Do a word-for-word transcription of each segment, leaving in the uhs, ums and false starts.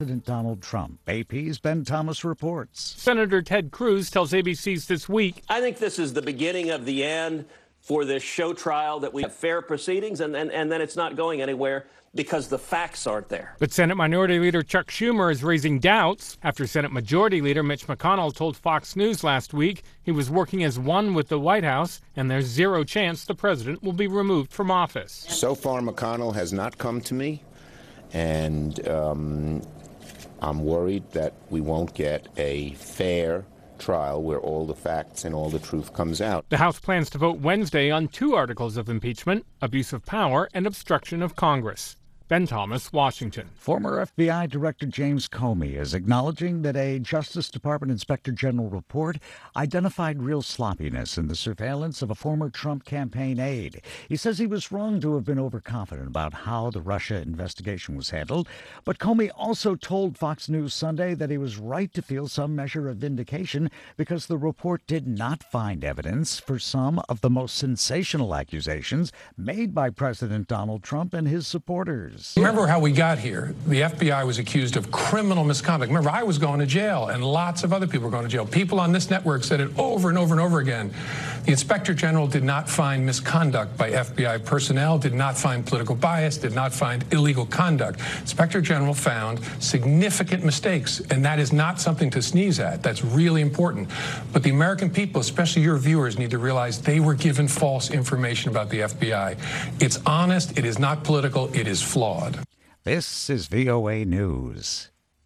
President Donald Trump. A P's Ben Thomas reports. Senator Ted Cruz tells A B C's This Week, I think this is the beginning of the end for this show trial, that we have fair proceedings, and, and, and then it's not going anywhere because the facts aren't there. But Senate Minority Leader Chuck Schumer is raising doubts after Senate Majority Leader Mitch McConnell told Fox News last week he was working as one with the White House and there's zero chance the president will be removed from office. So far, McConnell has not come to me, and um, I'm worried that we won't get a fair trial where all the facts and all the truth comes out. The House plans to vote Wednesday on two articles of impeachment, abuse of power and obstruction of Congress. Ben Thomas, Washington. Former F B I Director James Comey is acknowledging that a Justice Department Inspector General report identified real sloppiness in the surveillance of a former Trump campaign aide. He says he was wrong to have been overconfident about how the Russia investigation was handled, but Comey also told Fox News Sunday that he was right to feel some measure of vindication because the report did not find evidence for some of the most sensational accusations made by President Donald Trump and his supporters. Remember how we got here? The F B I was accused of criminal misconduct. Remember, I was going to jail, and lots of other people were going to jail. People on this network said it over and over and over again. The Inspector General did not find misconduct by F B I personnel, did not find political bias, did not find illegal conduct. Inspector General found significant mistakes, and that is not something to sneeze at. That's really important. But the American people, especially your viewers, need to realize they were given false information about the F B I. It's honest, it is not political, it is flawed. This is V O A News.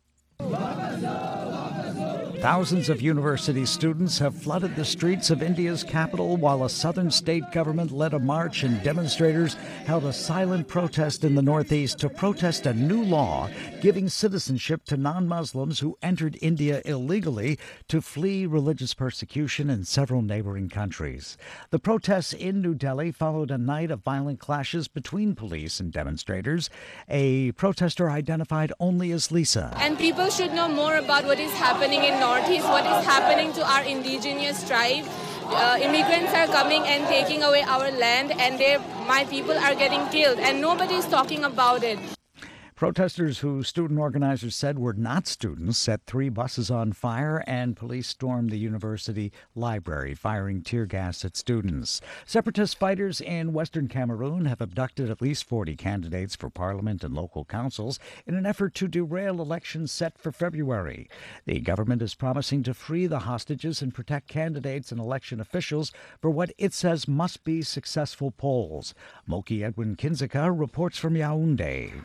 Thousands of university students have flooded the streets of India's capital while a southern state government led a march and demonstrators held a silent protest in the northeast to protest a new law giving citizenship to non-Muslims who entered India illegally to flee religious persecution in several neighboring countries. The protests in New Delhi followed a night of violent clashes between police and demonstrators. A protester identified only as Lisa. And people should know more about what is happening in Northeast, what is happening to our indigenous tribe. Uh, immigrants are coming and taking away our land, and they, my people are getting killed, and nobody is talking about it. Protesters who student organizers said were not students set three buses on fire, and police stormed the university library, firing tear gas at students. Separatist fighters in western Cameroon have abducted at least forty candidates for parliament and local councils in an effort to derail elections set for February. The government is promising to free the hostages and protect candidates and election officials for what it says must be successful polls. Moki Edwin Kinzika reports from Yaoundé.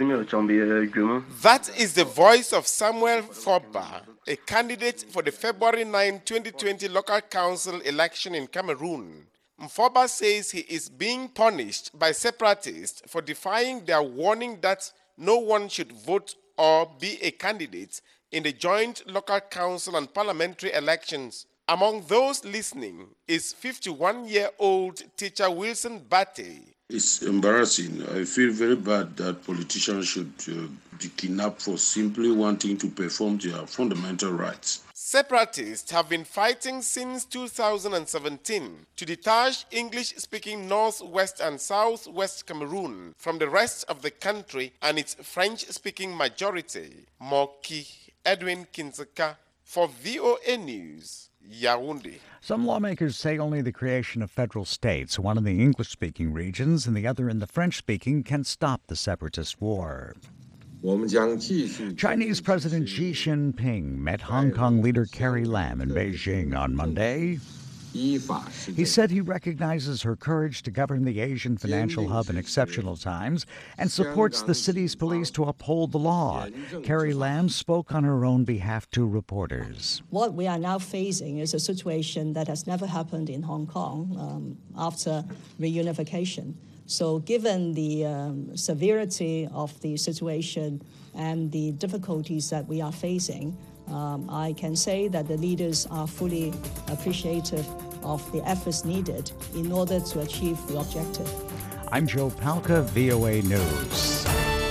That is the voice of Samuel Foba, a candidate for the February ninth, twenty twenty local council election in Cameroon. Mfoba says he is being punished by separatists for defying their warning that no one should vote or be a candidate in the joint local council and parliamentary elections. Among those listening is fifty-one-year-old teacher Wilson Bate. It's embarrassing. I feel very bad that politicians should uh, be kidnapped for simply wanting to perform their fundamental rights. Separatists have been fighting since two thousand seventeen to detach English-speaking northwest and southwest Cameroon from the rest of the country and its French-speaking majority. Moki Edwin Kinzaka for V O A News, Yaoundé. Some lawmakers say only the creation of federal states, one in the English-speaking regions and the other in the French-speaking, can stop the separatist war. Chinese President Xi Jinping met Hong Kong leader Carrie Lam in Beijing on Monday. He said he recognizes her courage to govern the Asian financial hub in exceptional times and supports the city's police to uphold the law. Carrie Lam spoke on her own behalf to reporters. What we are now facing is a situation that has never happened in Hong Kong um, after reunification. So given the um, severity of the situation and the difficulties that we are facing, Um, I can say that the leaders are fully appreciative of the efforts needed in order to achieve the objective. I'm Joe Palca, V O A News.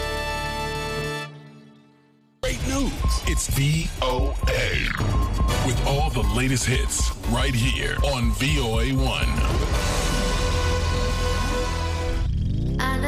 Great news. It's V O A with all the latest hits right here on V O A one.